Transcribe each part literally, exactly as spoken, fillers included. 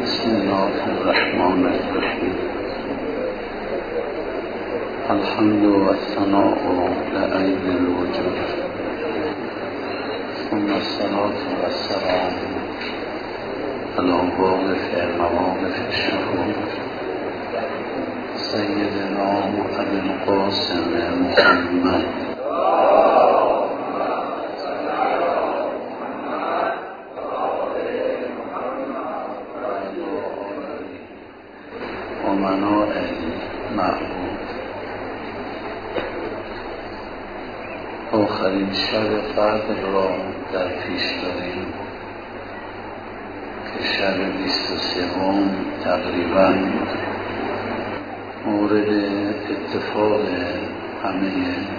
بسم الله الرحمن الرحیم. الحمد و الثناء لعین الوجود، ثم الصلاة و السلام علی واقف مواقف الشهود سیدنا ابی القاسم محمد و مناع المعبود. آخرین شب قدر را در پیش داریم که شب بیست و سوم تقریبا مورد اتفاق همه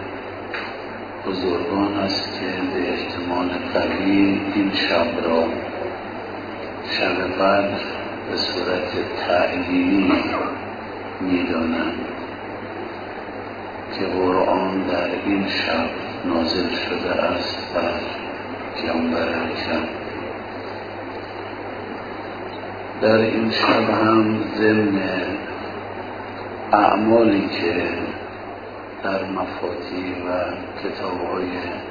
بزرگان است که به احتمال قوی این شب را شب قدر به صورت تعیینی می‌دانند که قرآن در این شب نازل شده است بر پیامبر اکرم. در این شب هم ضمن اعمالی که در مفاتیح و کتاب‌های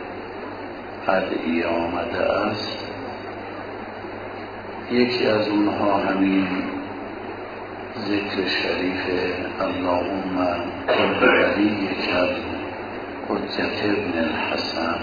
ادعیه آمده است، یکی از اونها همین ذکر شریف اللهم کل ولیک حجة ابن الحسن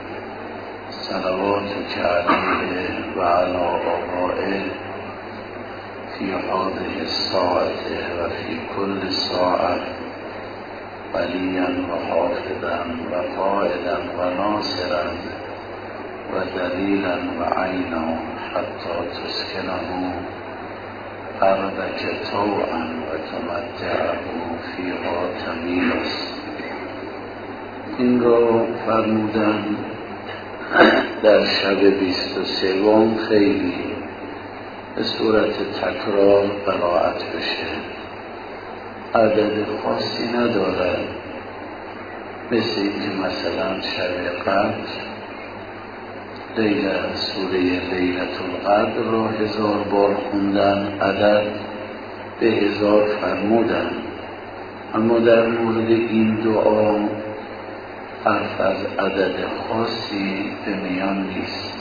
صلواتک علیه و علی آبائه فی هذه الساعة و فی کل ساعة ولیا و حافظا و قائدا و ناصرا و دلیلا و عینا حتی تسکنه أرضك طوعا و تمتعه فیها تمیلس. این را فرمودن در شب بیست و سوم خیلی به صورت تکرار قرائت بشه، عدد خاصی ندارد، مثل اینکه مثلا شب قدر لیله سوره لیلة القدر را هزار بار خوندن، عدد به هزار فرمودن، اما در مورد این دعا حرف از عدد خاصی به میان نیست،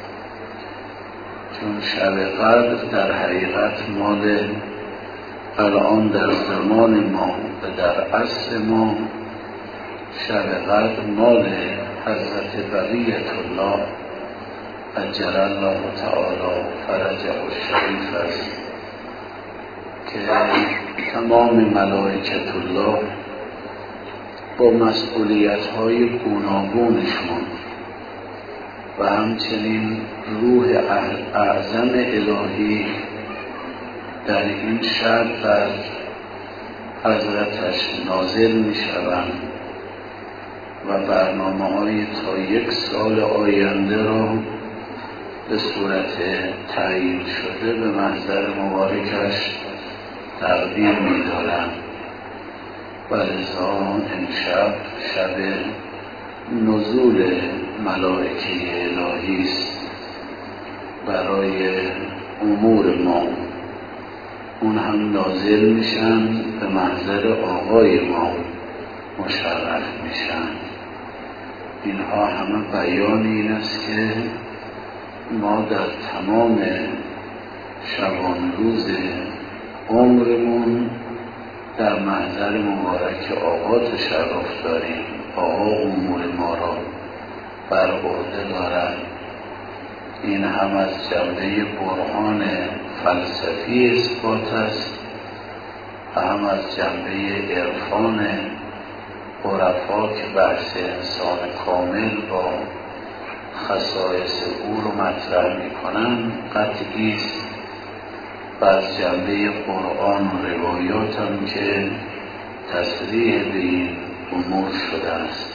چون شب قدر در حقیقت مال الان در زمان ما و در عصر ما شب قدر مال حضرت بقیت الله عجل الله تعالی فرجه الشریف است که تمام ملائکت الله با مسئولیت های گوناگونشون و همچنین روح اعظم الهی در این شب بر حضرتش نازل می شوند و برنامه های تا یک سال آینده را به صورت تعیین شده به محضر مبارکش تقدیم می دارند و لذا امشب شب نزول ملائکه الهی است برای امور ما. اون هم نازل میشن به محضر آقای ما مشرف میشن. اینها همه بیان این است که ما در تمام شبان روز عمرمون در محضر مبارک آقا تشرف داریم. آقا امور ما را بر عهده دارد. این هم از جنبه برهان فلسفی اثبات است و هم از جنبه عرفان عرفا که بحث انسان کامل با خصایص او رو مطرح می کنند قطعی است، و از جنبه قرآن و روایات هم که تصریح به این امور شده است.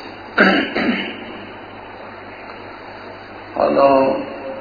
حالا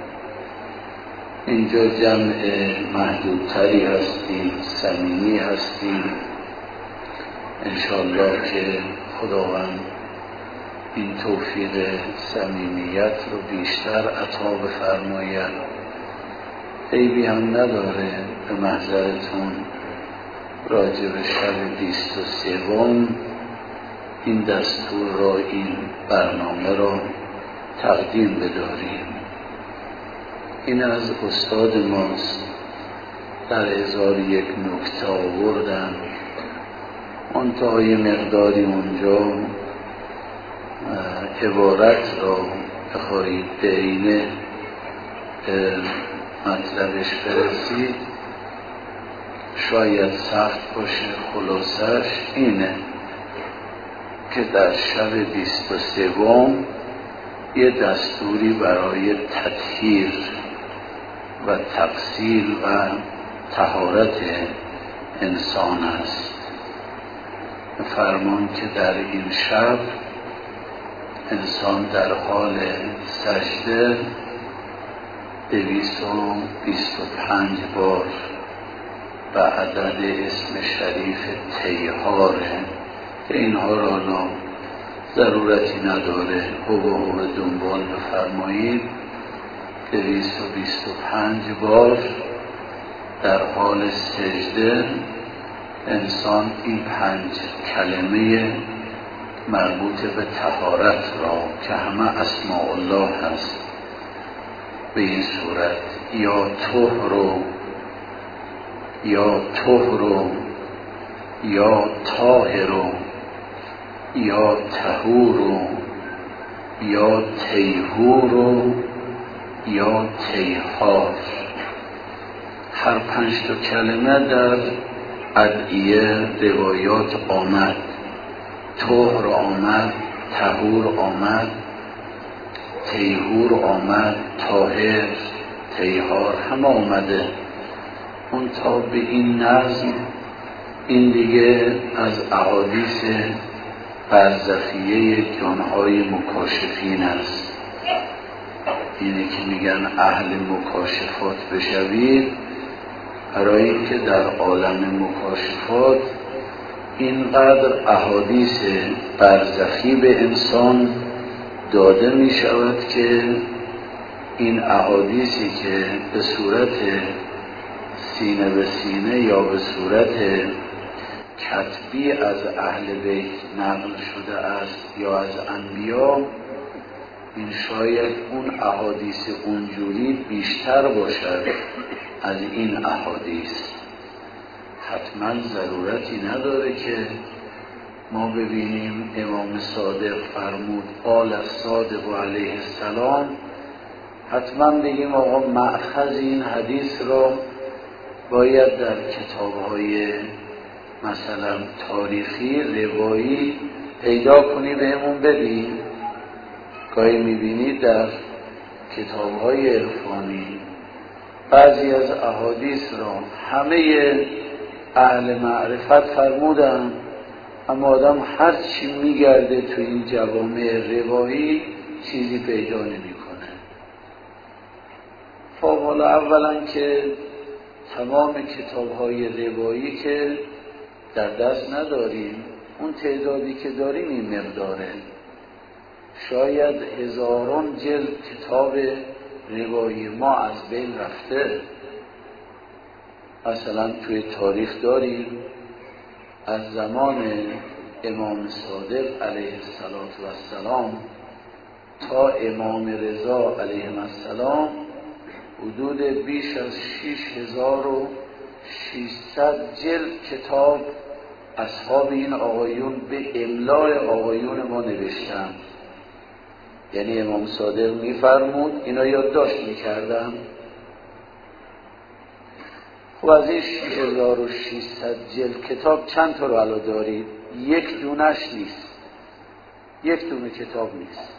اینجا جمع محدودتری هستیم، صمیمی هستیم، انشاءالله که خداوند این توفیق صمیمیت رو بیشتر عطا بفرماید عیبی هم نداره به محضرتون راجع به شب بیست و سوم این دستور را، این برنامه را تقدیم بداریم. این از استاد ماست، در هزار یک نکته آوردن، منتها یه مقداری اونجا عبارت را بخواهید به عینه مطلبش برسید شاید سخت باشه. خلاصش اینه که در شب بیست و سوم یه دستوری برای تطهیر و تغسیل و طهارت انسان است. فرمان که در این شب انسان در حال سجده دویست و بیست و پنج بار و عدد اسم شریف تیهاره که اینها را نا ضرورتی نداره، هو هو دنبال بفرمایید. دویست و بیست و پنج بار در حال سجده انسان این پنج کلمه مربوط به طهارت را که همه اسماء الله هست به این صورت، یا طهر، یا طهر، یا طاهر، یا طهور، یا طیهور، یا طیهار. هر پنج تا کلمه در ادعیه روایات آمد. طهر آمد، طهور آمد، طیهور آمد، طاهر، طیهار همه آمده. اون تا به این نظم این دیگه از احادیث برزخیه جانهای مکاشفین است. اینه که میگن اهل مکاشفات بشوید، برای اینکه در عالم مکاشفات اینقدر احادیث برزخی به انسان داده می شود که این احادیثی که به صورت سینه به سینه یا به صورت کتبی از اهل بیت نقل شده است یا از انبیا، این شاید اون احادیث اونجوری بیشتر باشد از این احادیث. حتما ضرورتی نداره که ما ببینیم امام صادق فرمود قال الصادق علیه السلام، حتما بگیم آقا مأخذ این حدیث را باید در کتاب‌های مثلا تاریخی روایی پیدا کنی بهمون بدی. گاهی میبینید در کتاب‌های عرفانی بعضی از احادیث را همه اهل معرفت فرمودن، اما آدم هر چی میگرده تو این جوامع روایی چیزی پیدا نمیکنه. خب حالا اولا که تمام کتاب‌های روایی که در دست نداریم، اون تعدادی که داریم این مقداره. شاید هزاران جلد کتاب روایی ما از بین رفته. مثلا توی تاریخ داریم از زمان امام صادق علیه السلام تا امام رضا علیه السلام حدود بیش از شش هزار و ششصد جلد کتاب اصحاب این آقایون به املای آقایون ما نوشتن. یعنی امام صادق میفرمود اینا یادداشت میکردن. خب از این شش هزار و ششصد جلد کتاب چند تا رو علا دارید؟ یک دونش نیست، یک دونه کتاب نیست.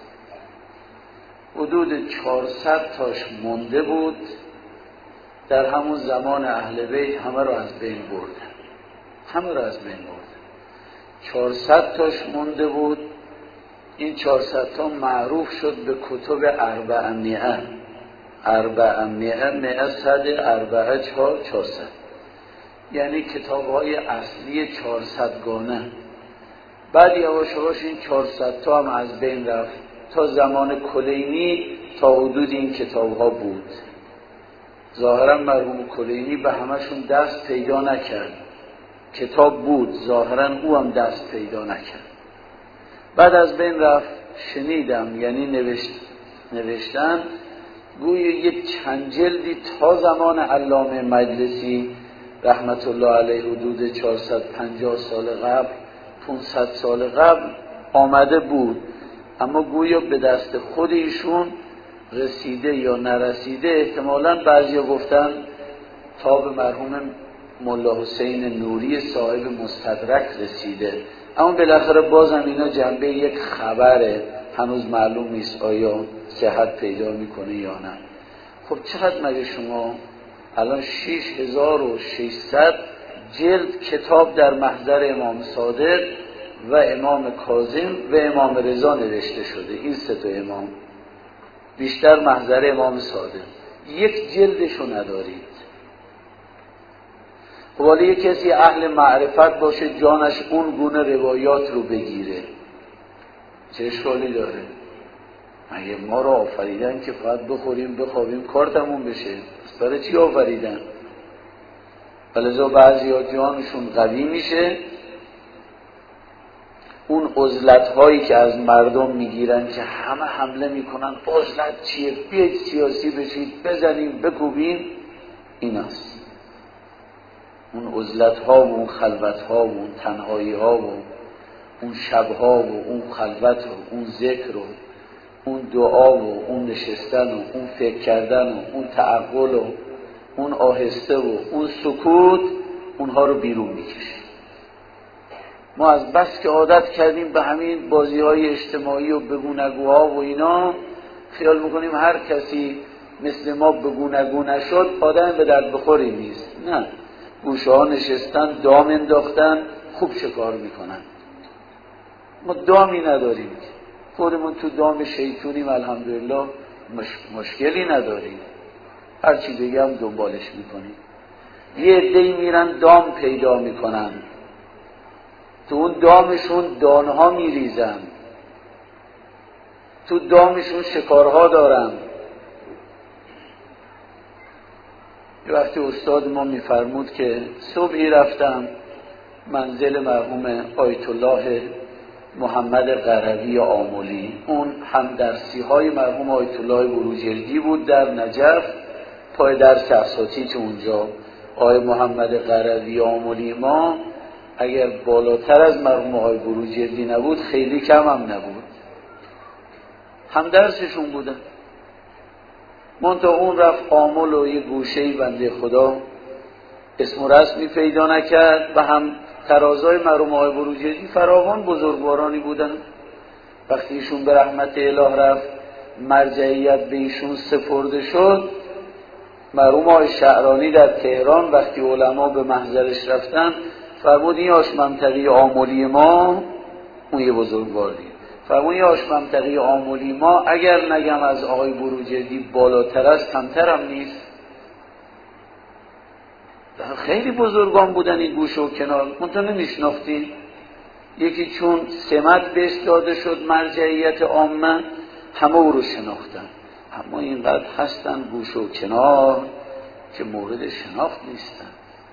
حدود چهارصد تاش مونده بود، در همون زمان اهل بیت همه رو از بین بردن، همه رو از بین بردن. چهارصد تاش مونده بود. این چهارصد تا معروف شد به کتب اربعمائه. اربعمائه مئه صد اربعه چهار چهارصد، یعنی کتاب های اصلی چهارصد گانه. بعد یواش یواش این چهارصد تا هم از بین رفت. تا زمان کلینی تا حدود این کتاب ها بود. ظاهرا مرحوم کلینی به همشون دست پیدا نکرد، کتاب بود ظاهرا او هم دست پیدا نکرد. بعد از بین رفت. شنیدم یعنی نوشت نوشتن گویا یک چند جلدی تا زمان علامه مجلسی رحمت الله علیه حدود چهارصد و پنجاه سال قبل پانصد سال قبل آمده بود، اما گویا به دست خود ایشون رسیده یا نرسیده. احتمالاً بعضیا گفتن تا به مرحوم ملا حسین نوری صاحب مستدرک رسیده، اما بالاخره بازم اینا جنبه یک خبره، هنوز معلوم نیست آیا صحت پیدا میکنه یا نه. خب چقدر مگه شما الان شش هزار و ششصد جلد کتاب در محضر امام صادق و امام کاظم و امام رضا نوشته شده، این سه تا امام، بیشتر محضر امام صادق، یک جلدشو ندارید. خب حالا یک کسی اهل معرفت باشه جانش اون گونه روایات رو بگیره، چه اشکالی داره؟ مگه ما رو آفریدن که فقط بخوریم بخوابیم کار تموم بشه؟ برای چی آفریدن؟ ولذا بعضی ها جانشون قوی میشه، اون عزلت هایی که از مردم میگیرن که همه حمله میکنن عزلت چیه، بیاید سیاسی بشید بزنیم بکوبیم، این است. اون عزلت ها و اون خلوت ها و اون تنهایی ها و اون شب ها و اون خلوت و اون ذکر و اون دعا و اون نشستن و اون فکر کردن و اون تعقل و اون آهسته و اون سکوت، اونها رو بیرون میکشه. ما از بس که عادت کردیم به همین بازی های اجتماعی و بگو نگوها و اینا، خیال میکنیم هر کسی مثل ما بگو نگو نشد آدم به درد بخوری نیست. نه، گوشه ها نشستن دام انداختن، خوب چه کار میکنن. ما دامی نداریم، خودمون تو دام شیطونیم، الحمدلله مش... مشکلی نداریم، هرچی بگم دنبالش میکنیم. یه عده‌ای میرن دام پیدا میکنن، تو اون دامشون دانها میریزن، تو دامشون شکارها دارن. یه وقتی استاد ما میفرمود که صبحی رفتم منزل مرحوم آیت الله محمد قروی آملی، اون هم درسی های مرحوم آیت الله بروجردی بود در نجف، پای درس اساتید اونجا. آقای محمد قروی آملی ما اگر بالاتر از مرحوم آقای بروجردی نبود خیلی کم هم نبود، هم درسشون بودن. منتها اون رفت آمل و یه گوشه‌ای بنده خدا اسم و رسمی پیدا نکرد و هم ترازای مرحوم آقای بروجردی فراوان بزرگوارانی بودن. وقتی ایشون به رحمت اله رفت مرجعیت به ایشون سپرده شد، مرحوم آقای شعرانی در تهران وقتی علما به محضرش رفتن فرمود این آش منطقی آملی ما، اون یه بزرگواری فرمود این آش منطقی آملی ما اگر نگم از آقای بروجردی بالاتر است کمتر هم نیست. خیلی بزرگان بودن این گوشه و کنار، منتها نمیشناختین. یکی چون سمت بهش داده شد مرجعیت عامه، همه او رو شناختن، اما اینقدر هستن گوشه و کنار که مورد شناخت نیستن.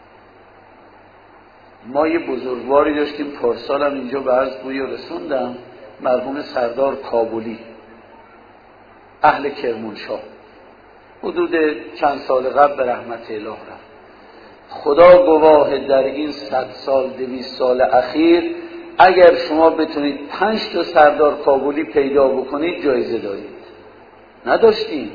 ما یه بزرگواری داشتیم پارسال هم اینجا به عرض گویا رسوندم، مرحوم سردار کابلی اهل کرمانشاه، حدود چند سال قبل به رحمت اله رفت. خدا گواه در این صد سال دویست سال اخیر اگر شما بتونید پنج تا سردار کابلی پیدا بکنید جایزه دارید. نداشتیم.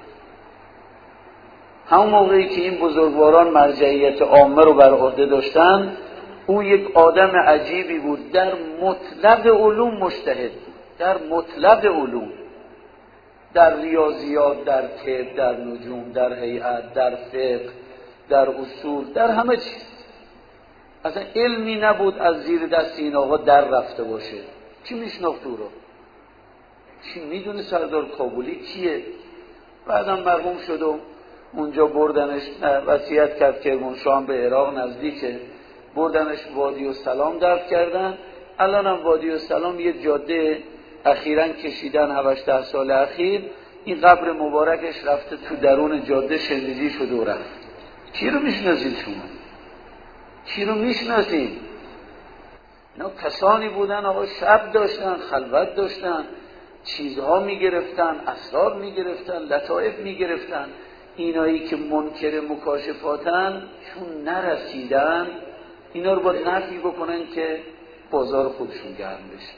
همون موقعی که این بزرگواران مرجعیت عامه رو بر عهده داشتن، او یک آدم عجیبی بود، در مطلب علوم مجتهد بود، در مطلب علوم، در ریاضیات، در طب، در نجوم، در هیئت، در فقه، در اصول، در همه چیز. اصلا علمی نبود از زیر دست این آقا در رفته باشه. کی میشناخت او رو؟ کی میدونه سردار کابلی کیه؟ بعدم مرحوم شد و اونجا بردنش، وصیت کرد کرمانشاه به عراق نزدیکه، بردنش وادی السلام دفن کردن. الان هم وادی السلام یه جاده اخیراً کشیدن، هشت ده سال اخیر این قبر مبارکش رفته تو درون جاده شندگی شده و رفت. کی رو میشناسید شما؟ کی رو میشناسید؟ اینا کسانی بودن آقا شب داشتن، خلوت داشتن، چیزها میگرفتن، اسرار میگرفتن، لطائف میگرفتن. اینایی که منکر مکاشفاتن چون نرسیدن اینا رو باید نفی بکنن که بازار خودشون گرم بشه.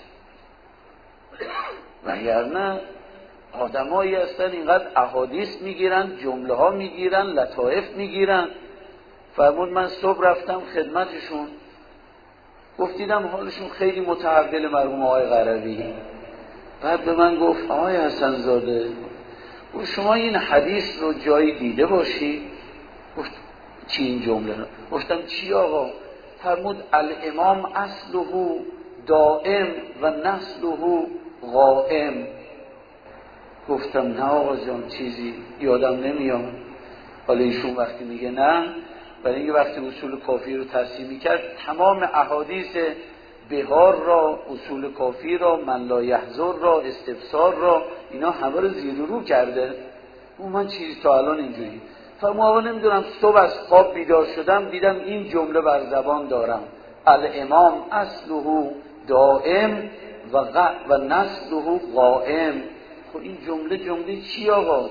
وگرنه آدمایی هستن اینقدر احادیث میگیرن، جمله ها میگیرن، لطائف میگیرن. فرمود من صبح رفتم خدمتشون، گفتیدم حالشون خیلی متحول مرحوم آقای قروی. بعد به من گفت آقای حسن زاده و شما این حدیث رو جایی دیده باشی؟ گفت چی این جمله رو؟ گفتم چی آقا؟ فرمود الامام اصله دائم و نسله قائم. گفتم نه آقا جان چیزی یادم نمیاد. حالا ایشون وقتی میگه نه، برای اینکه وقتی اصول کافی رو ترسیم میکرد تمام احادیث بهار را، اصول کافی را، من لا یحضر را، استفسار را، اینا همه رو زیر رو کرده. اون من چیزی تا الان اینجوری فرمود آقا نمیدونم صبح از خواب بیدار شدم دیدم این جمله بر زبان دارم الامام اصله دائم و, و نسله قائم. خب این جمله جمله چی آقا؟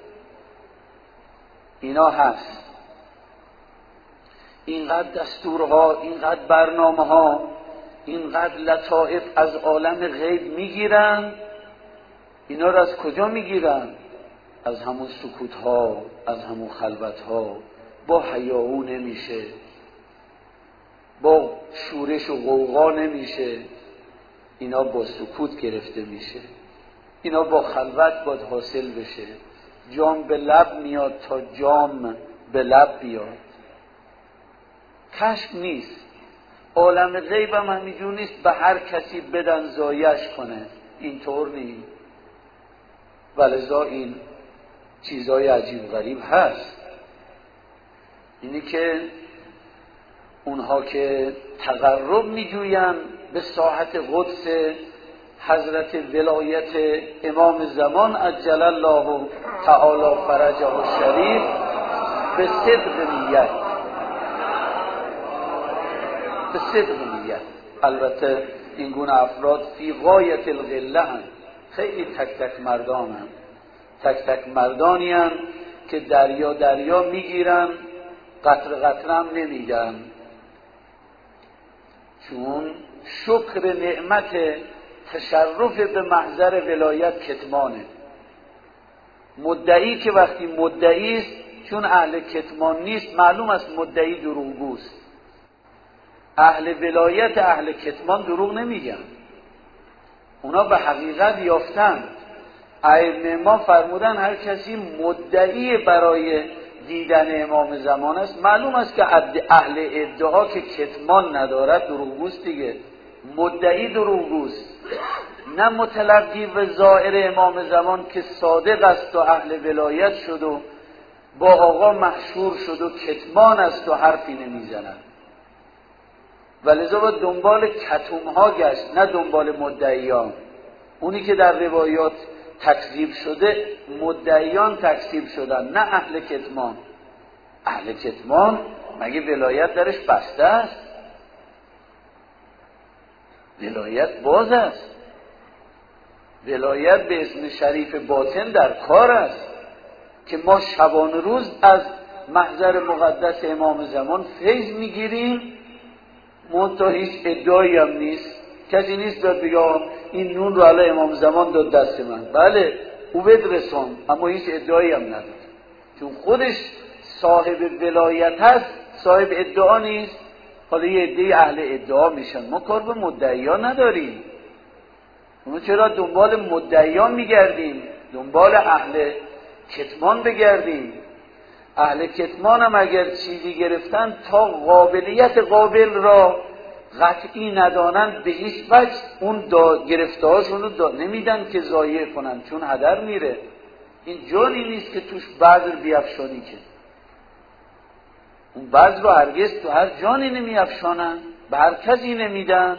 اینا هست. اینقدر دستورها، اینقدر برنامه ها، اینقدر لطائف از عالم غیب میگیرن. اینا رو از کجا میگیرن؟ از همون سکوت ها، از همون خلوت ها. با حیاهو نمیشه، با شورش و غوغا نمیشه، اینا با سکوت گرفته میشه. اینا با خلوت باید حاصل بشه. جام به لب میاد تا جام به لب بیاد. کشف نیست. عالم غیب هم همینجور نیست به هر کسی بدن زایش کنه، اینطور نیست. ولذا این چیزای عجیب غریب هست. اینی که اونها که تقرب میجوین به ساحت قدس حضرت ولایت امام زمان عجل الله تعالی فرجه الشریف به صدق نیت، به صدق نیت. البته این گونه افراد فی غایت القله هم، خیلی تک تک مردان هم، تک تک مردانی هم که دریا دریا میگیرن، قطر قطر هم نمیدن، چون شکر نعمت تشرف به محضر ولایت کتمانه. مدعی که وقتی مدعی است چون اهل کتمان نیست معلوم است مدعی دروغگوست. اهل ولایت اهل کتمان دروغ نمیگن، اونا به حقیقت یافتن. ائمه ما فرمودن هر کسی مدعی برای دیدن امام زمان است معلوم است که اهل ادعا که کتمان ندارد دروغگوست دیگه. مدعی دروغگوست، نه متلقی و زائر امام زمان که صادق است و اهل ولایت شد و با آقا مشهور شد و کتمان است و حرفی نمیزند. ولذا با دنبال کتوم ها گشت، نه دنبال مدعیان. اونی که در روایات تکذیب شده مدعیان تکذیب شدن، نه اهل کتمان. اهل کتمان مگه ولایت درش بسته است؟ ولایت باز است. ولایت به اسم شریف باطن در کار است که ما شبان روز از محضر مقدس امام زمان فیض میگیریم. منتها هیچ ادعایی هم نیست، کسی نیست داد بگه این نون رو علی امام زمان داد دست من. بله او بدرسان، اما هیچ ادعایی هم نداد، چون خودش صاحب ولایت هست، صاحب ادعا نیست. حالا یه عده اهل ادعا میشن، ما کار به مدعیان نداریم. ما چرا دنبال مدعیان میگردیم؟ دنبال اهل کتمان بگردیم. اهل کتمان هم اگر چیزی گرفتن تا قابلیت قابل را قطعی ندانند به هیچ وجه اون گرفتهاشون رو نمیدن که ضایع کنن، چون هدر میره. این جانی نیست که توش بذر بیفشانی، که اون بذر رو هرگز تو هر جانی نمیافشانن، به هر کسی نمیدن.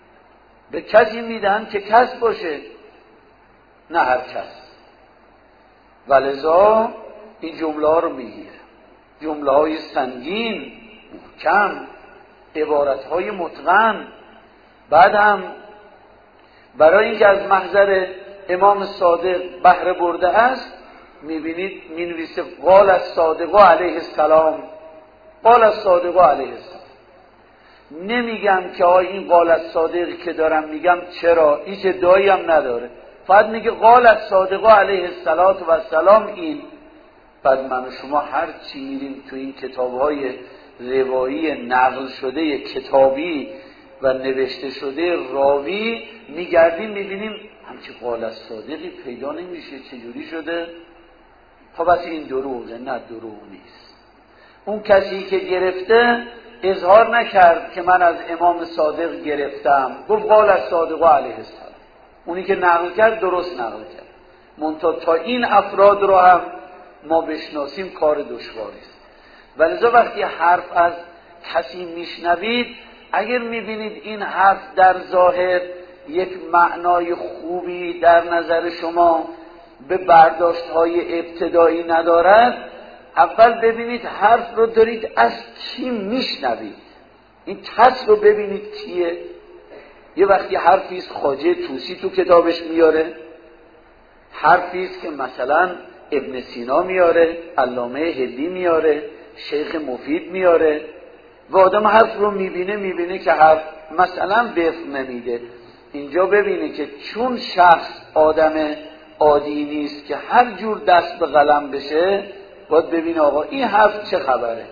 به کسی میدن که کس باشه، نه هر کس. ولذا این جمله ها رو میگیره، جمله های سنگین، محکم، عبارت های متقن. بعد هم برای اینکه از محضر امام صادق بهره برده است، میبینید مینویسه قال الصادق علیه السلام، قال الصادق علیه السلام. نمیگم که آی این قال الصادق که دارم میگم چرا، هیچ ادعایی هم نداره، فقط میگه قال الصادق علیه السلام این. بعد من و شما هر چی میریم تو این کتاب‌های روایی نقل شده کتابی و نوشته شده راوی میگردیم میبینیم همچی قال الصادقی پیدا نمیشه، چجوری شده؟ خب بس این دروغه. نه دروغ نیست. اون کسی که گرفته اظهار نکرد که من از امام صادق گرفتم، گفت قال الصادق علیه السلام. اونی که نقل کرد درست نقل کرد، منتها تا این افراد رو هم ما بشناسیم کار دشواری است. ولذا وقتی حرف از کسی میشنوید، اگر میبینید این حرف در ظاهر یک معنای خوبی در نظر شما به برداشت‌های ابتدایی ندارد، اول ببینید حرف رو دارید از کی میشنوید، این کس رو ببینید کیه. یه وقتی حرفی است خواجه طوسی تو کتابش میاره، حرفی است که مثلا ابن سینا میاره، علامه هندی میاره، شیخ مفید میاره، و آدم حرف رو میبینه میبینه که حرف مثلا وفق نمیده. اینجا ببینه که چون شخص آدم عادی نیست که هر جور دست به قلم بشه، باید ببینه آقا این حرف چه خبره،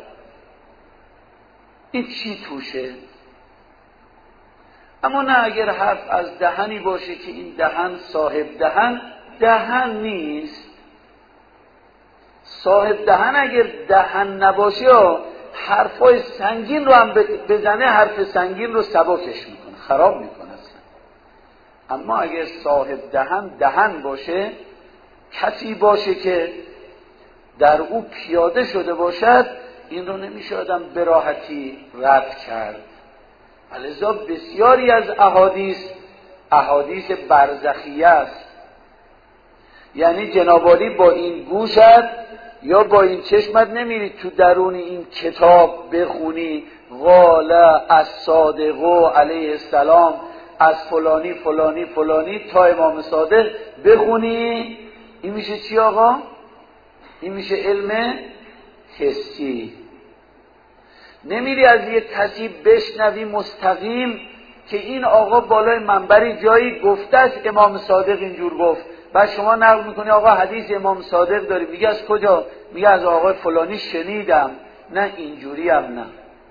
این چی توشه. اما نه اگر حرف از دهنی باشه که این دهن صاحب دهن دهن نیست، صاحب دهن اگر دهن نباشه حرفای سنگین رو هم بزنه، حرف سنگین رو سبکش میکنه، خراب میکنه اصلا. اما اگر صاحب دهن دهن باشه، کسی باشه که در او پیاده شده باشد، این رو نمیشه آدم به راحتی رد کرد. لذا بسیاری از احادیث احادیث برزخیه است، یعنی جناب عالی با این گوشت یا با این چشمت نمیری تو درون این کتاب بخونی قال الصادق علیه السلام از فلانی فلانی فلانی تا امام صادق بخونی. این میشه چی آقا؟ این میشه علم حسی. نمیری از یه کسی بشنوی مستقیم که این آقا بالای منبری جایی گفته است امام صادق اینجور گفت، بعد شما نقل میکنی آقا حدیث امام صادق داری، میگه از کجا؟ میگه از آقا فلانی شنیدم. نه اینجوری هم نه.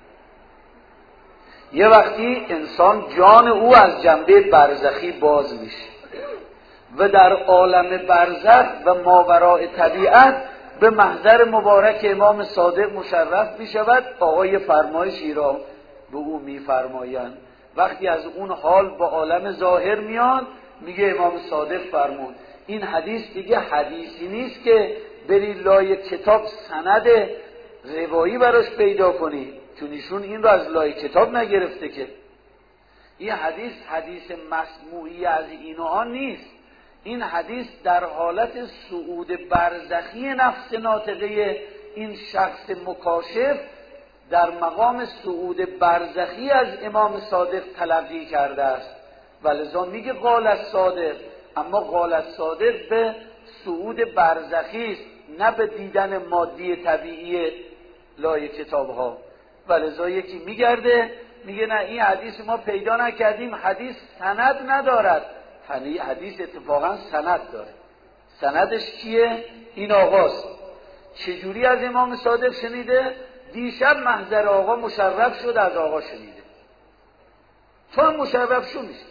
یه وقتی انسان جان او از جنبه برزخی باز میشه و در عالم برزخ و ماوراء طبیعت به محضر مبارک امام صادق مشرف میشود. آقای فرمایشی را به او میفرمایند. وقتی از اون حال با عالم ظاهر میاد، میگه امام صادق فرمود. این حدیث دیگه حدیثی نیست که بری لای کتاب سند روایی براش پیدا کنی، چون ایشون این رو از لای کتاب نگرفته که. این حدیث حدیث مسموعی از این و آن نیست. این حدیث در حالت صعود برزخی نفس ناطقه این شخص مکاشف در مقام صعود برزخی از امام صادق تلقی کرده است. ولذا میگه قال الصادق، اما قال الصادق به صعود برزخی است، نه به دیدن مادی طبیعی لای کتاب ها. ولذا یکی میگرده میگه نه این حدیث ما پیدا نکردیم، حدیث سند ندارد. حدیث اتفاقا سند داره. سندش کیه؟ این آقاست. چجوری از امام صادق شنیده؟ دیشب محضر آقا مشرف شد، از آقا شنیده. تو هم مشرف شو میشه.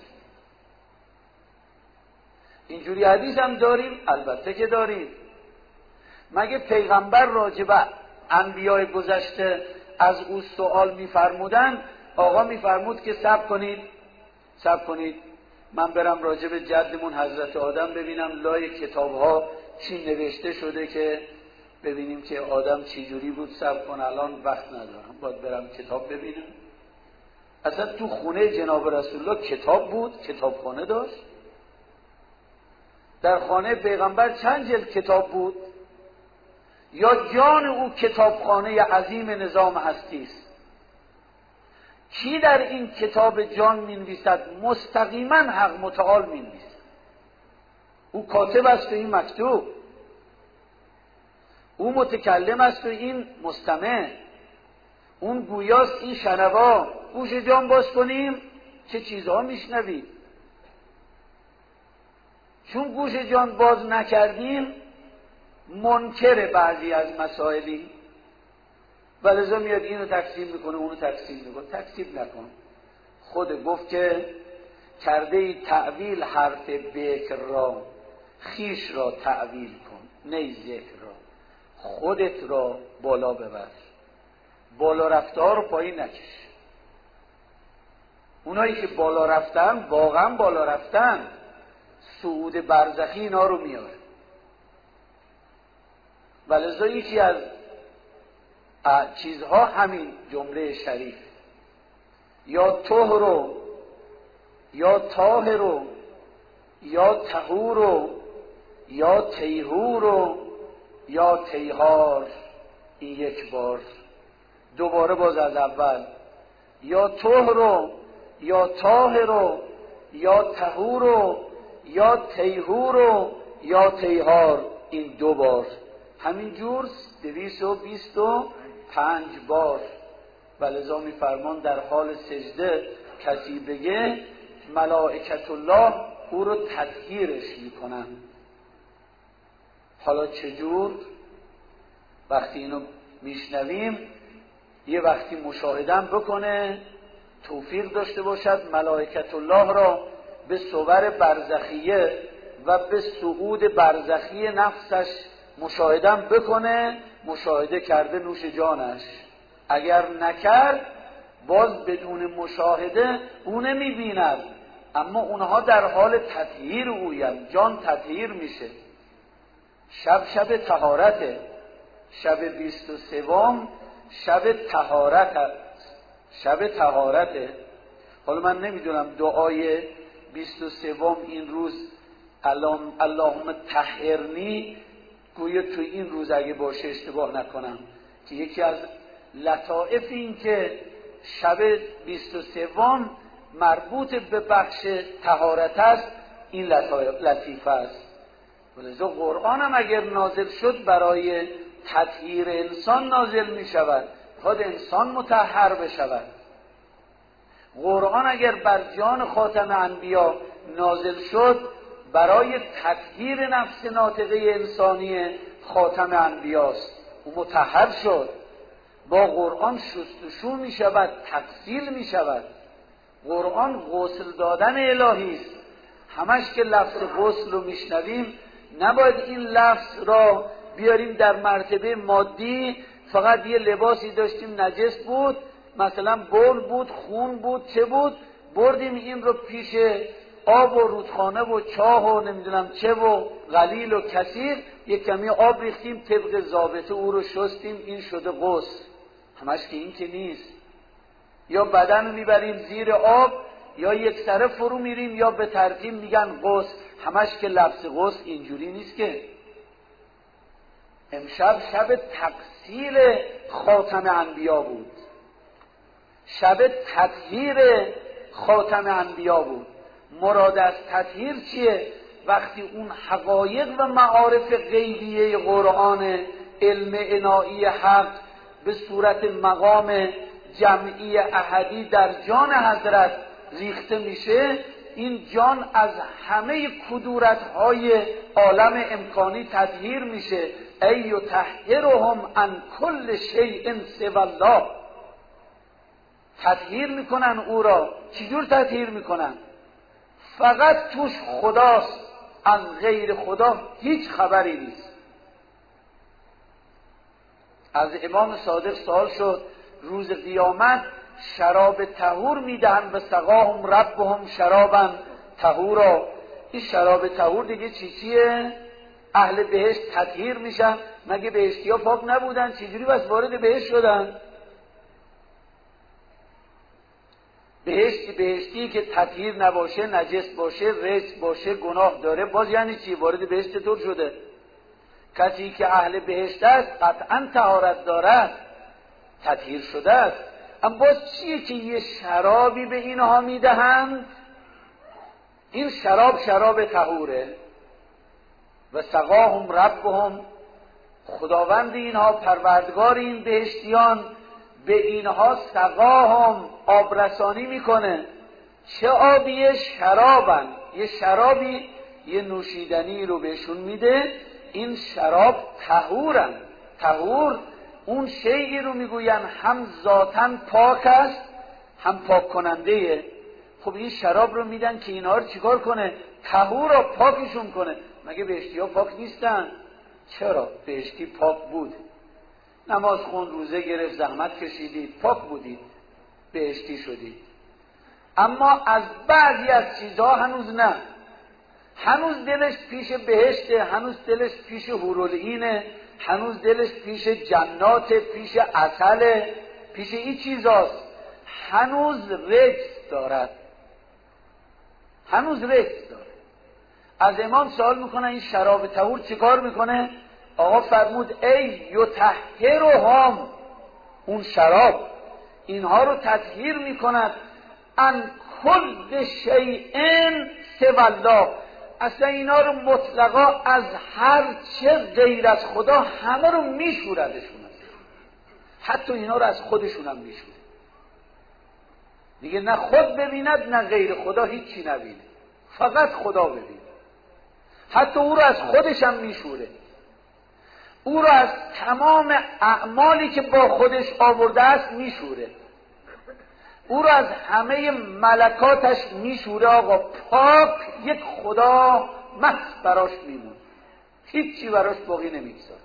اینجوری حدیث هم داریم؟ البته که داریم. مگه پیغمبر راجع به انبیاء گذشته از او سوال میفرمودن؟ آقا میفرمود که صبر کنید صبر کنید من برم راجع به جدمون حضرت آدم ببینم لای کتاب‌ها چی نوشته شده که ببینیم که آدم چی جوری بود. صبر کن الان وقت ندارم، باید برم کتاب ببینم. اصلا تو خونه جناب رسول الله کتاب بود؟ کتابخانه داشت؟ در خانه پیغمبر چند جلد کتاب بود؟ یا جان او کتابخانه عظیم نظام هستی است؟ کی در این کتاب جان می نویسد؟ مستقیما حق متعال می نویسد. او کاتب است و این مکتوب، او متکلم است و این مستمع، اون گویاست این شنوا. گوش جان باز کنیم چه چیزها میشنویم. چون گوش جان باز نکردیم منکر بعضی از مسائلی و لذا میاد اینو تقسیم میکنه اونو تقسیم میکنه. تقسیم نکن. خود گفت که کرده ای تعویل حرف بکر را، خیش را تعویل کن نه ذکر را. خودت را بالا ببر، بالا رفته ها رو پایین نکش. اونایی که بالا رفتن واقعا بالا رفتن، صعود برزخی اینا رو میاره. ولذا یکی از چیزها همین جمله شریف، یا طهر یا طاهر یا طهور یا طیهور یا طیهار. این یک بار، دوباره باز از اول، یا طهر یا طاهر یا طهور یا طیهور یا طیهار. این دو بار، همین جور دویست و بیست و پنج بار. ولذا می فرمان در حال سجده کسی بگه ملائکت الله او رو تطهیرش میکنن. حالا چجور؟ وقتی اینو میشنویم یه وقتی مشاهدم بکنه، توفیق داشته باشد ملائکت الله را به صور برزخیه و به صعود برزخی نفسش مشاهدم بکنه. مشاهده کرده نوش جانش. اگر نکرد باز بدون مشاهده او نمیبیند، اما اونها در حال تطهیر اویند. جان تطهیر میشه. شب شب طهارته، شب بیست و سوم شب طهارت، شب طهارته. حالا من نمیدونم دعای بیست و سوم این روز اللهم طهرنی گویا تو این روز اگه باشه اشتباه نکنم که یکی از لطائف این که شب بیست و سوم مربوط به بخش طهارت است، این لطیفه است. ولذا قرآن هم اگر نازل شد برای تطهیر انسان نازل می شود، خود انسان مطهر بشود. قرآن اگر بر جان خاتم انبیا نازل شد برای تطهیر نفس ناطقه انسانی خاتم انبیاست، او مطهر شد. با قرآن شستشو می شود، تغسیل می شود. قرآن غسل دادن الهی است. همش که لفظ غسل رو میشنویم نباید این لفظ را بیاریم در مرتبه مادی. فقط یه لباسی داشتیم نجس بود، مثلا بول بود، خون بود، چه بود، بردیم این رو پیش آب و رودخانه و چاه و نمیدونم چه و قلیل و کثیر، یک کمی آب ریختیم طبق ضابطه او رو شستیم، این شده غسل. همش که این که نیست. یا بدن رو میبریم زیر آب یا یک سره فرو میریم یا به ترتیب میگن غسل. همش که لفظ غسل اینجوری نیست. که امشب شب تغسیل خاتم انبیا بود، شب تطهیر خاتم انبیا بود. مراد از تطهیر چیه؟ وقتی اون حقایق و معارف غیبیه قرآن، علم الهی حق به صورت مقام جمعی احدی در جان حضرت ریخته میشه، این جان از همه کدورت‌های عالم امکانی تطهیر میشه. ای یطهرهم عن کل شیء سوی الله. تطهیر میکنن او را. چجور تطهیر میکنن؟ فقط توش خداست، از غیر خدا هیچ خبری نیست. از امام صادق سوال شد روز قیامت شراب طهور میدهن و سقاهم ربهم شرابا طهورا. این شراب طهور دیگه چی چیه؟ اهل بهشت تطهیر میشن. مگه بهشتی ها پاک نبودن؟ چجوری بس وارد بهشت شدن؟ بهشتی بهشتی که تطهیر نباشه، نجس باشه، رجس باشه، گناه داره، باز یعنی چی؟ وارد بهشت طور شده. کسی که اهل بهشت است قطعا طهارت دارد، تطهیر شده است. اما باز چیه که یه شرابی به اینها میدهند؟ این شراب شراب طهوره. و سقاهم ربهم، خداوند اینها، پروردگار این بهشتیان به اینها سقاهم، آبرسانی میکنه. چه آبیه؟ شرابن، یه شرابی، یه نوشیدنی رو بهشون میده. این شراب طهورن. طهور اون شیئی رو میگوین هم ذاتاً پاک است هم پاک کننده. خب این شراب رو میدن که اینا رو چیکار کنه؟ طهور رو پاکشون کنه. مگه بهشتی ها پاک نیستن؟ چرا؟ بهشتی پاک بود، نماز خون، روزه گرفت، زحمت کشیدید، پاک بودید، بهشتی شدید. اما از بعضی از چیزها هنوز نه. هنوز دلش پیش بهشته، هنوز دلش پیش حورالعینه، هنوز دلش پیش جنات، پیش عسل، پیش این چیزاست. هنوز رجس دارد، هنوز رجس دارد. از امام سوال میکنه این شراب طهور چیکار میکنه؟ آقا فرمود ای یطهرهم، اون شراب اینها رو تطهیر میکند. ان کل شیء سوی الله، اصلا اینا رو مطلقا از هر چه غیر از خدا همه رو میشوردشون، حتی اینا رو از خودشون هم میشوره. دیگه نه خود ببیند نه غیر خدا هیچی نبینه، فقط خدا ببینه. حتی او رو از خودش هم میشوره، او رو از تمام اعمالی که با خودش آورده است میشوره، او رو از همه ملکاتش میشوره. آقا پاک یک خدا محض براش میمونه، هیچی براش باقی نمیگذاره.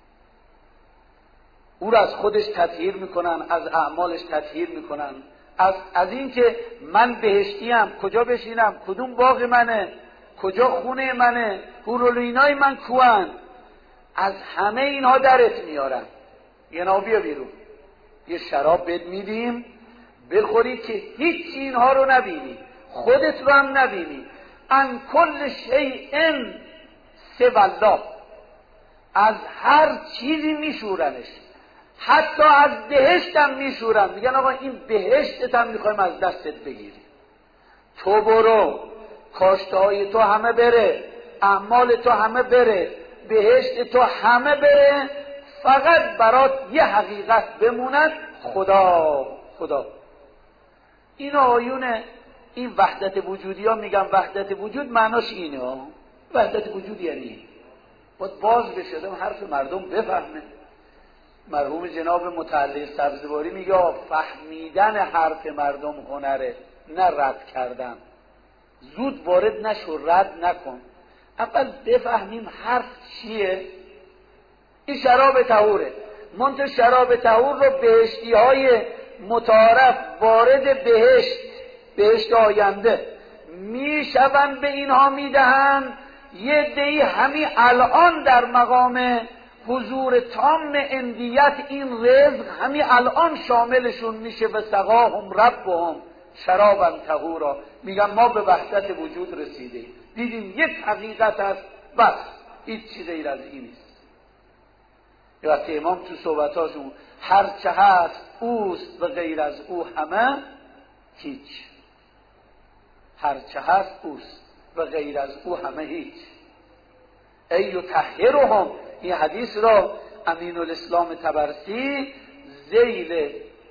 او رو از خودش تطهیر میکنن، از اعمالش تطهیر میکنن. از از این که من بهشتیم، کجا بشینم، کدوم باغ منه، کجا خونه منه، حورالعینای من کوان، از همه اینها درت میارن. یه نا بیا بیرون، یه شراب بد میدیم بخوری که هیچ اینها رو نبینی، خودت رو هم نبینی. ان کل شیء سوی الله، از هر چیزی میشورنش، حتی از بهشت هم میشورن. میگن آقا این بهشتت هم میخوایم از دستت بگیریم، تو برو، کاشته های تو همه بره، اعمال تو همه بره، بهشت تو همه بره، فقط برات یه حقیقت بموند، خدا. خدا این آیون این وحدت وجودی ها میگن وحدت وجود معناش اینه ها. وحدت وجود یعنی باید باز بشه، حرف مردم بفهمه. مرحوم جناب متعلی سبزواری میگه فهمیدن حرف مردم هنره، نه رد کردن. زود وارد نشو، رد نکن، اول بفهمیم حرف چیه. این شراب طهوره. منتها شراب طهور رو بهشتی های متعارف وارد بهشت، بهشت آینده میشون به اینها میدهند. یه عده‌ای همین الان در مقام حضور تام اندیت این رزق همین الان شاملشون میشه. و سقاهم ربهم شرابا طهورا، میگن ما به وحدت وجود رسیدیم، دیدیم یک حقیقت است، بس هیچ چیز غیر از این نیست. وقتی امام تو صحبتاشون هر چه هست اوست و غیر از او همه هیچ، هر چه هست اوست و غیر از او همه هیچ. ای یطهرهم، این حدیث را امین الاسلام طبرسی ذیل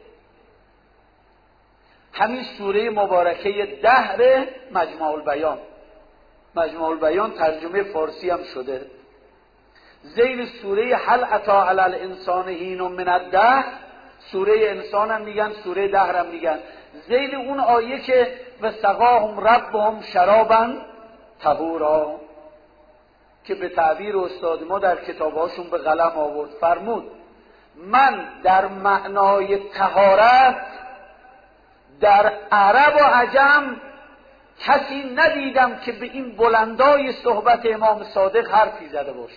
همین سوره مبارکه دهر مجمع البیان، مجمع البیان ترجمه فارسی هم شده، ذیل سوره هل اتی علی الانسان حین من الدهر، سوره انسان هم میگن، سوره دهر هم میگن، ذیل اون آیه که و سقاهم ربهم شرابا طهورا، که به تعبیر استاد ما در کتابهاشون به قلم آورد، فرمود من در معنای طهارت در عرب و عجم کسی ندیدم که به این بلندای صحبت امام صادق حرفی زده باشه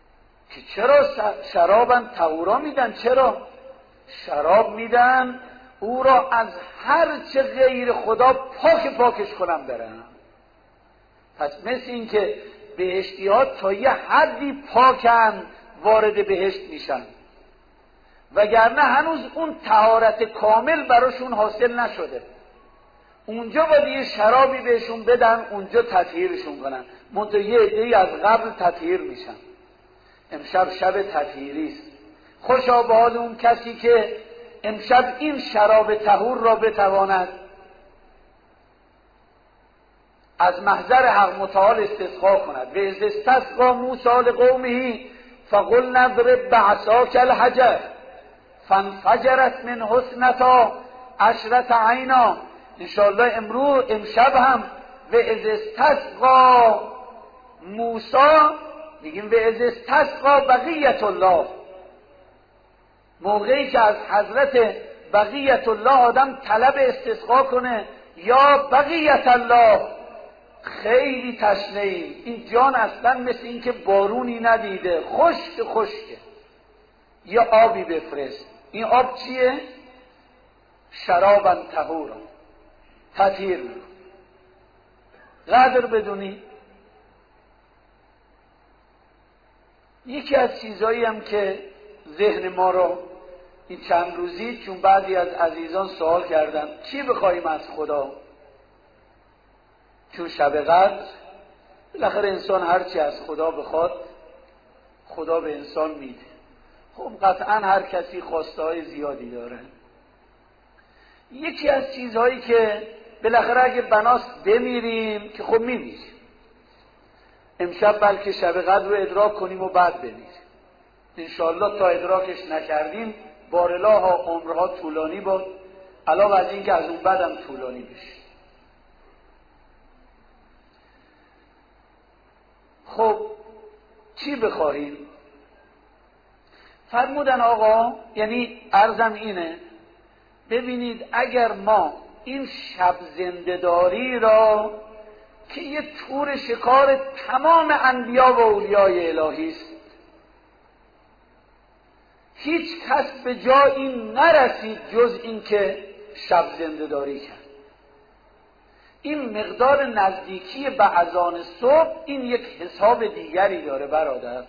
که چرا شرابن طهورا میدن. چرا شراب میدن؟ او را از هر چه غیر خدا پاک پاکش کنم برم. پس مثل این که بهشتی ها تا یه حدی پاکن وارد بهشت میشن، وگرنه هنوز اون طهارت کامل براشون حاصل نشده. اونجا باید یه شرابی بهشون بدن، اونجا تطهیرشون کنن. منتها یه عده‌ای از قبل تطهیر میشن. امشب شب تطهیری است. خوشا به حال اون کسی که امشب این شراب طهور را بتواند از محضر حق متعال استسقا کند. و اذ استسقا موسی لقومه فقلنا اضرب بعصاک الحجر فانفجرت من حسنتا عشرة عینا. انشاءالله امروز امشب هم و اذ استسقا موسی میگیم و اذ استسقا بقیت الله، موقعی که از حضرت بقیت الله آدم طلب استسقا کنه، یا بقیت الله خیلی تشنه ایم، این جان اصلا مثل این که بارونی ندیده، خشک خشکه، یا آبی بفرست. این آب چیه؟ شرابا طهورا، تطهیر میکنه. قدر بدونی یکی از چیزایی هم که ذهن ما رو این چند روزی، چون بعضی از عزیزان سوال کردن چی بخوایم از خدا، چون شب قدر بالاخره انسان هرچی از خدا بخواد خدا به انسان میده. خب قطعا هر کسی خواسته های زیادی داره. یکی از چیزهایی که بالاخره اگه بناست بمیریم که خب میمیریم، امشب بلکه شب قدر رو ادراک کنیم و بعد بمیریم. انشاءالله تا ادراکش نکردیم بارالله ها عمرها طولانی بود، علاوه از این که از اون بعدم طولانی بشه. خب چی بخواهیم؟ فرمودن آقا، یعنی عرضم اینه، ببینید اگر ما این شب زنده‌داری را که یه تور شکار تمام انبیا و اولیای الهی است، هیچ کس به جایی نرسید جز این که شب زنده‌داری کرد. این مقدار نزدیکی به اذان صبح این یک حساب دیگری داره برادر.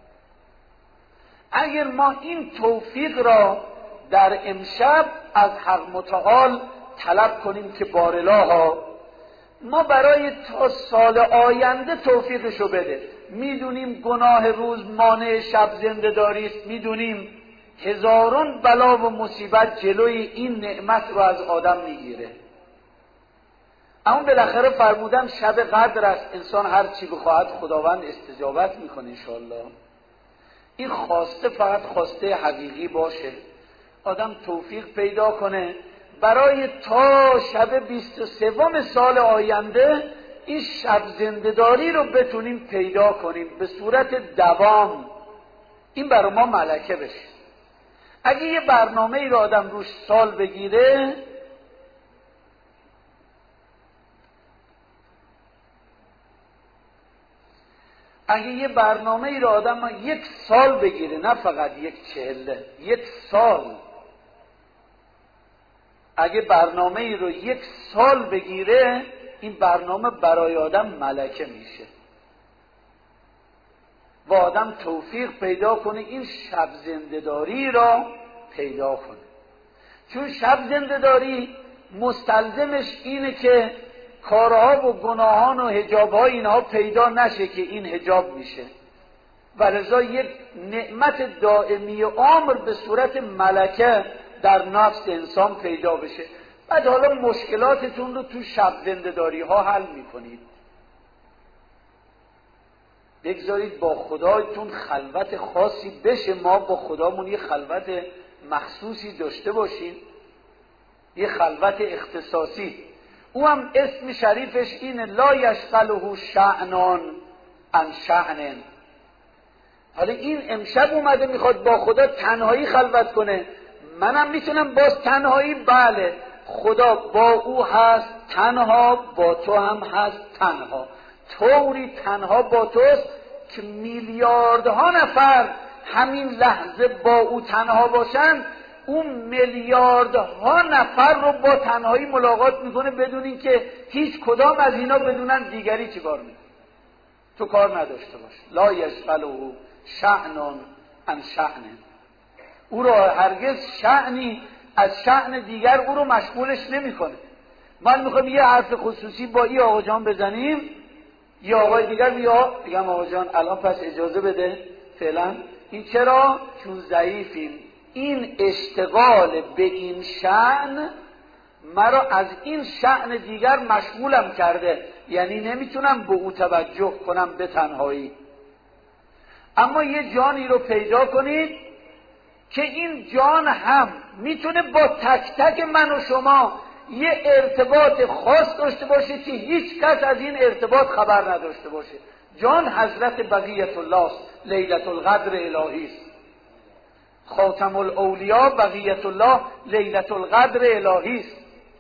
اگر ما این توفیق را در امشب از حق متعال طلب کنیم که بارالله ما برای تا سال آینده توفیقشو بده. میدونیم گناه روز مانع شب زنده‌داری است، میدونیم هزاران بلا و مصیبت جلوی این نعمت رو از آدم میگیره، اما بالاخره فرمودن شب قدر است، انسان هر چی بخواهد خداوند استجابت میکنه انشاءالله. این خواسته فقط خواسته حقیقی باشه، آدم توفیق پیدا کنه برای تا شب بیست و سوم سال آینده این شب زنده‌داری رو بتونیم پیدا کنیم به صورت دوام، این برای ما ملکه بشه. اگه یه برنامه ای رو آدم روش سال بگیره، اگه یه برنامه ای رو آدم یک سال بگیره، نه فقط یک چهله، یک سال، اگه برنامه ای رو یک سال بگیره، این برنامه برای آدم ملکه میشه و آدم توفیق پیدا کنه این شب زنده‌داری را پیدا کنه. چون شب زنده‌داری مستلزمش اینه که کارها و گناهان و حجاب‌های اینها پیدا نشه که این حجاب میشه، و لذا یک نعمت دائمی و عمر به صورت ملکه در نفس انسان پیدا بشه. بعد حالا مشکلاتتون رو تو شب زنده‌داری ها حل میکنید، بگذارید با خدایتون خلوت خاصی بشه. ما با خدامون یه خلوت مخصوصی داشته باشیم، یه خلوت اختصاصی. او هم اسم شریفش اینه، لا یشغله شأنان عن شأن. حالا این امشب اومده میخواد با خدا تنهایی خلوت کنه، منم میتونم باز تنهایی، بله خدا با او هست تنها، با تو هم هست تنها، طوری تنها با توست که میلیاردها نفر همین لحظه با او تنها باشن، اون میلیاردها نفر رو با تنهایی ملاقات میکنه بدون اینکه هیچ کدام از اینا بدونن دیگری چی کار میکنه. تو کار نداشته باش. لا یشغله شأن عن شأن. او را هرگز شأنی از شأن دیگر او رو مشغولش نمیکنه. من میخوام یه حرف خصوصی با این آقا جان بزنیم، یه آقای دیگر بیا بگم آقا جان الان پس اجازه بده فعلا. این چرا؟ چون ضعیفیم. این اشتغال به این شأن مرا از این شأن دیگر مشغولم کرده، یعنی نمیتونم به او توجه کنم به تنهایی. اما یه جانی رو پیدا کنید که این جان هم میتونه با تک تک من و شما یه ارتباط خاص داشته باشه که هیچ کس از این ارتباط خبر نداشته باشه. جان حضرت بقیت الله است، لیلة القدر الهی است. خاتم الاولیاء بقیت الله لیلة القدر الهی است.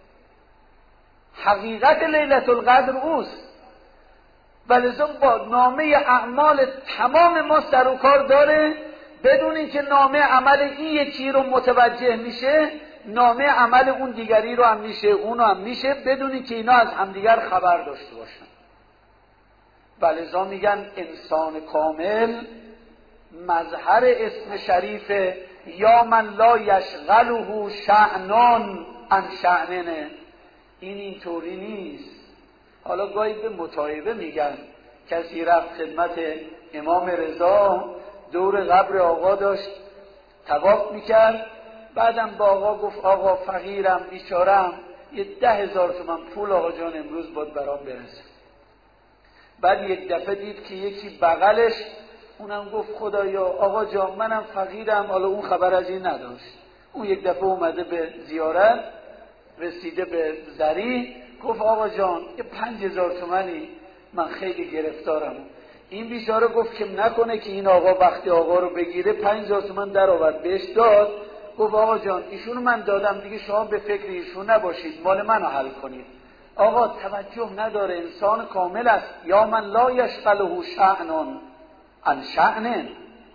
حقیقت لیلة القدر اوست. ولذا با نامه اعمال تمام ما سر و کار داره. بدون اینکه نامه عمل این یکی رو متوجه میشه، نامه عمل اون دیگری رو هم میشه، اونو هم میشه، بدون اینکه اینا از همدیگر خبر داشته باشن. ولذا میگن انسان کامل مظهر اسم شریف یا من لا یشغله شأنان عن شأنه. این اینطوری نیست. حالا گاهی به متایبه میگن کسی رفت خدمت امام رضا، دور قبر آقا داشت طواف میکرد، بعدم با آقا گفت آقا فقیرم بیچارم، یه ده هزار تومن پول آقا جان امروز باید برام برسه. بعد یک دفعه دید که یکی بغلش اونم گفت خدایا آقا جان منم فقیرم، حالا اون خبر از این نداشت. اون یک دفعه اومده به زیارت، رسیده به زری، گفت آقا جان یه پنج هزار تومنی من خیلی گرفتارم. این بیچاره گفت که نکنه که این آقا وقتی آقا رو بگیره پنج هزار تومن در آورد بهش داد. گفت آقا جان ایشونو من دادم دیگه، شما به فکر ایشون نباشید، مال منو حل کنید. آقا توجه نداره، انسان کامل است. یا من لا یشغله شأن عن شأن.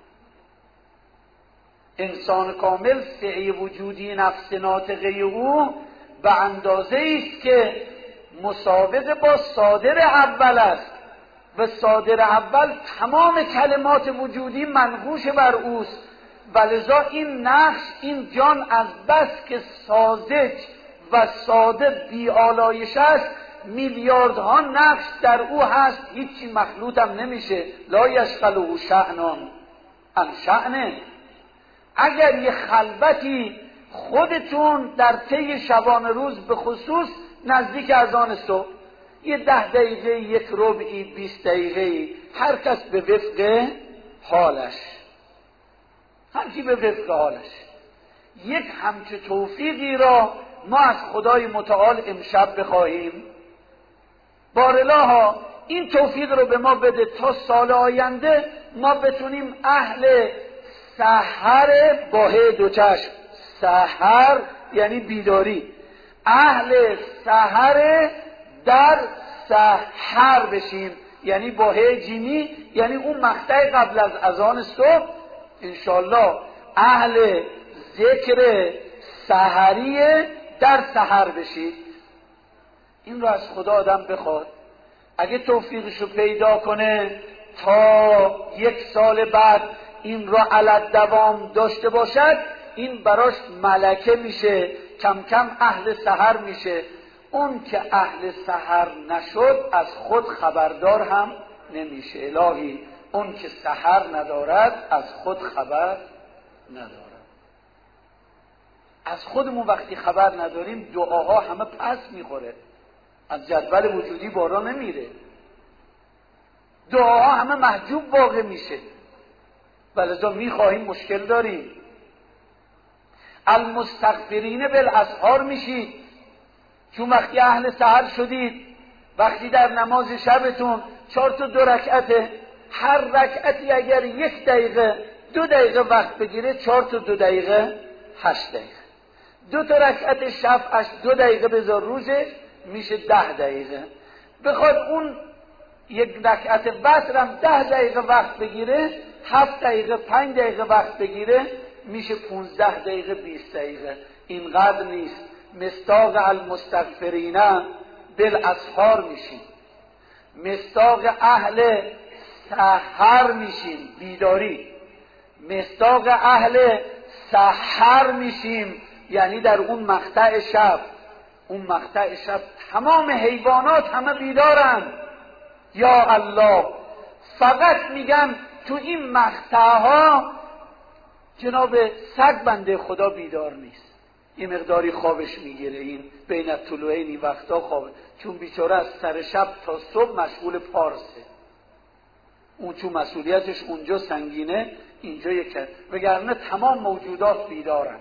انسان کامل سعی وجودی نفس ناطقه او به اندازه است که مساوی با صادر اول است و صادر اول تمام کلمات وجودی منقوش بر اوست. ولذا این نقش، این جان از بس که ساذج و ساده بیالایش است، میلیاردها نقش در او هست، هیچی مخلوط هم نمیشه. لا یشغله شأن عن شأن. اگر یه خلوتی خودتون در طی شبانه روز به خصوص نزدیک اذان صبح یه ده دقیقه، یک ربعی، بیست دقیقه، هر کس به وفق حالش، هر کی به وفق حالش، یک همچه توفیقی را ما از خدای متعال امشب بخواهیم. بارالله این توفیق رو به ما بده تا سال آینده ما بتونیم اهل سحر باهه دو چشم، سحر یعنی بیداری، اهل سحر در سحر بشیم، یعنی باهه جیمی، یعنی اون مقطع قبل از اذان صبح انشالله اهل ذکر سحری در سحر بشید. این رو از خدا آدم بخواد. اگه توفیقشو پیدا کنه تا یک سال بعد این را علت دوام داشته باشد، این براش ملکه میشه، کم کم اهل سحر میشه. اون که اهل سحر نشد از خود خبردار هم نمیشه. الهی اون که سحر ندارد از خود خبر ندارد. از خودمون وقتی خبر نداریم دعاها همه پس میخوره، از جدول وجودی بالا نمیره، دعاها همه محجوب واقع میشه. ولذا میخواهیم مشکل داریم. المستغفرین بالاسحار میشید، چون وقتی اهل سحر شدید، وقتی در نماز شبتون چهار تا دو رکعته، هر رکعتی اگر یک دقیقه دو دقیقه وقت بگیره، چهار تا دو دقیقه هشت دقیقه، دو تا رکعت شفعش دو دقیقه بذار روزش میشه ده دقیقه. بخواد اون یک رکعت وترم ده دقیقه وقت بگیره، هفت دقیقه پنج دقیقه وقت بگیره میشه پونزده دقیقه بیست دقیقه، اینقدر نیست. مصداق المستغفرین بالاسحار میشیم، مصداق اهل سحر میشیم، بیداری. مصداق اهل سحر میشیم یعنی در اون مقطع شب، اون مقطع شب تمام حیوانات همه بیدارن. یا الله، فقط میگن تو این مقطعها جناب سگ بنده خدا بیدار نیست، یه مقداری خوابش میگیره، این بین الطلوعین این وقتا خوابه، چون بیچاره از سر شب تا صبح مشغول پارسه، اون چون مسئولیتش اونجا سنگینه اینجا یک، وگرنه تمام موجودات بیدارن.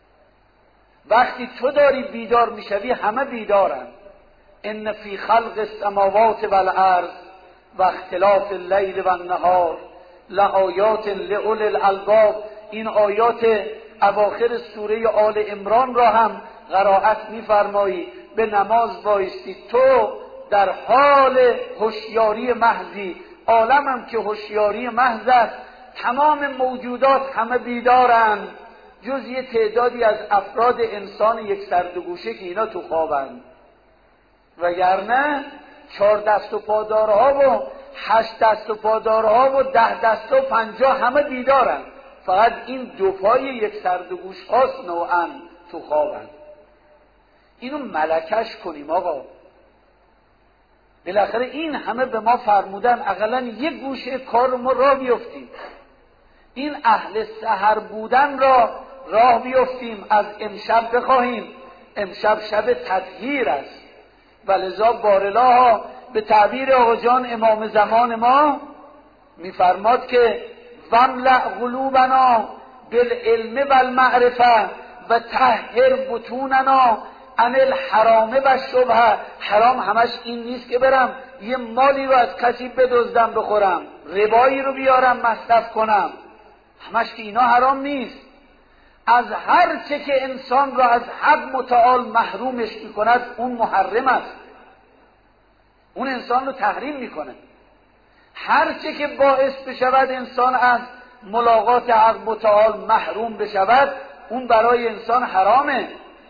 وقتی تو داری بیدار میشوی همه بیدارن. ان فی خلق السماوات والارض و اختلاف اللیل و النهار لآیات لأولی الالباب. این آیات اواخر سوره آل عمران را هم قرائت می‌فرمایی. به نماز بایستی، تو در حال هوشیاری محضی، عالمم که هوشیاری محض است، تمام موجودات همه بیدارن جز یه تعدادی از افراد انسان یک سردگوشه که اینا تو خوابن، وگرنه چهار دست و پادارها و هشت دست و پادارها و ده دست و پنجاه همه بیدارن، فقط این دو پای یک سردگوش هاست نوعا تو خوابن. اینو ملکش کنیم آقا. بالاخره این همه به ما فرمودن، اقلا یک گوشه کار رو ما راه بیفتیم، این اهل سحر بودن را راه بیفتیم، از امشب بخواهیم. امشب شب تطهیر است و لذا بارالله به تعبیر آقا جان امام زمان ما میفرماد که وملأ قلوبنا بالعلم والمعرفه و طهر بطوننا عن الحرام و الشبهه. حرام همش این نیست که برم یه مالی رو از کسی بدزدم بخورم، ربایی رو بیارم مصرف کنم، همش که اینا حرام نیست. از هر چه که انسان را از حق متعال محرومش میکند اون محرم است، اون انسان رو تحریم میکنه. هر چه که باعث بشود انسان از ملاقات حق متعال محروم بشود اون برای انسان حرامه.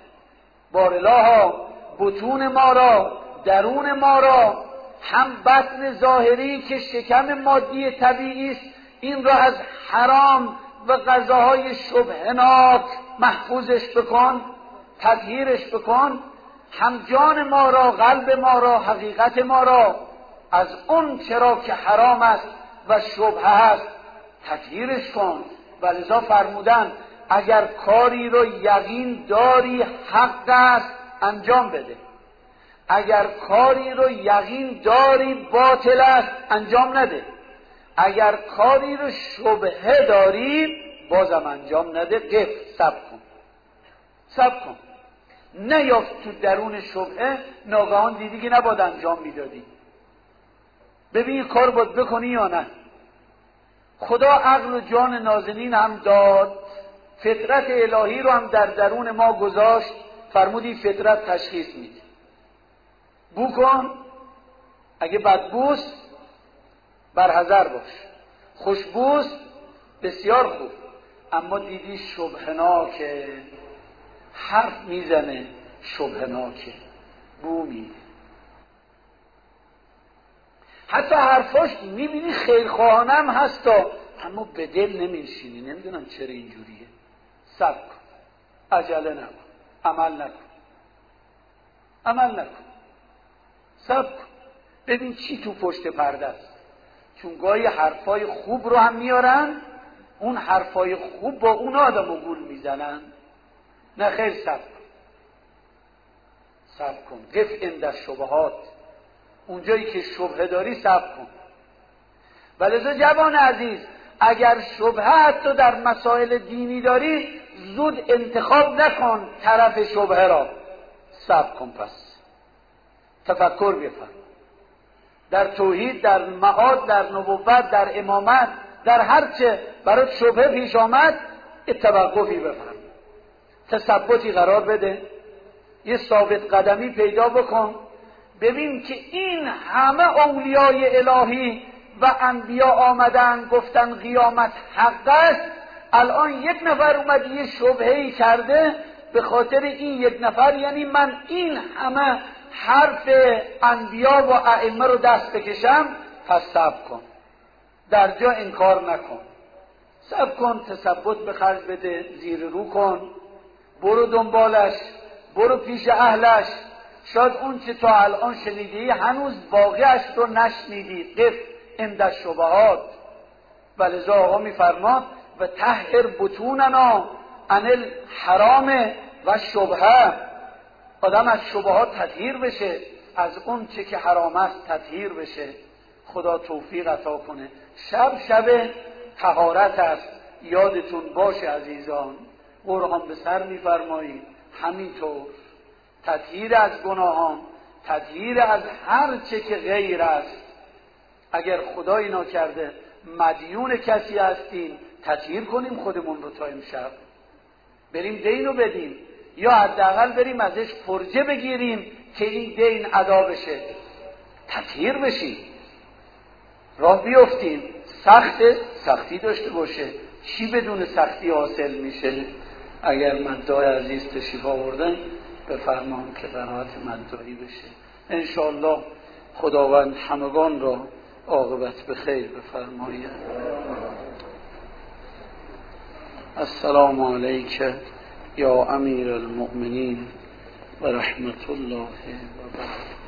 بارالله بطون ما را، درون ما را، هم بطن ظاهری که شکم مادی طبیعی است، این را از حرام و غذاهای شبهناک محفوظش بکن، تطهیرش بکن. هم جان ما را، قلب ما را، حقیقت ما را از اون چرا که حرام است و شبهه است تطهیرش کن. ولذا فرمودن اگر کاری رو یقین داری حق است انجام بده، اگر کاری رو یقین داری باطل است انجام نده، اگر کاری رو شبهه داری بازم انجام نده، قف صبر کن، صبر کن. نه یا تو درون شبهه ناگهان دیدی که نباید انجام میدادی، ببین کار باید بکنی یا نه. خدا عقل و جان نازنین هم داد، فطرت الهی رو هم در درون ما گذاشت، فرمودی فطرت تشخیص میده، بو کن، اگه بدبوست برحذر باش، خوشبوست بسیار خوب. اما دیدی شبهناکه، حرف میزنه، شبهناکه، بو میده، حتی حرفاش میبینی خیرخواهانه هم هستا اما به دل نمیشینی، نمیدونم چرا اینجوریه. صبر کن، عجله نکن، عمل نکن، عمل نکن، صبر کن، ببین چی تو پشت پرده است. چون گاهی حرفای خوب رو هم میارن، اون حرفای خوب با اون آدم رو گول میزنن. نه خیر، صبر کن، صبر کن، قف عند الشبهات، اونجایی که شبهه داری صبر کن. ولذا جوان عزیز اگر شبهه حتی در مسائل دینی داری زود انتخاب نکن طرف شبهه را، صبر کن، پس تفکر بفرما در توحید، در معاد، در نبوت، در امامت، در هر چه برات شبهه پیش آمد توقفی بفرما، تثبتی قرار بده، یه ثابت قدمی پیدا بکن. ببین که این همه اولیای الهی و انبیا آمدن گفتن قیامت حق است، الان یک نفر اومد یه شبهه‌ای کرده، به خاطر این یک نفر یعنی من این همه حرف انبیا و ائمه رو دست بکشم؟ پس صبر کن، در جا انکار نکن، صبر کن، تثبت به خرج بده، زیر رو کن، برو دنبالش، برو پیش اهلش. شاید اون چه تا الان شنیدی هنوز واقعش رو نشنیدی. قف عند الشبهات. ولذا آقا میفرماد و طهر بطوننا عن الحرام و شبهه. آدم از شبهات تطهیر بشه، از اون چه که حرام است تطهیر بشه. خدا توفیق عطا کنه. شب شب طهارت است، یادتون باشه عزیزان. قرآن به سر میفرمایید همینطور تطهیر از گناهان، تطهیر از هر چه که غیر است. اگر خدایی ناکرده مدیون کسی هستیم، تطهیر کنیم خودمون رو تا امشب، بریم دین رو بدیم، یا حداقل بریم ازش فرجه بگیریم که این دین ادا بشه، تطهیر بشیم، راه بیفتیم. سخت سختی داشته باشه. چی بدون سختی حاصل میشه؟ اگر مدعای عزیز تشریف آوردن بفرمان که قرائت مدعایی بشه. انشاءالله خداوند همگان را عاقبت به خیر بفرماید. السلام علیک یا امیر المؤمنین و رحمت الله و برکاته.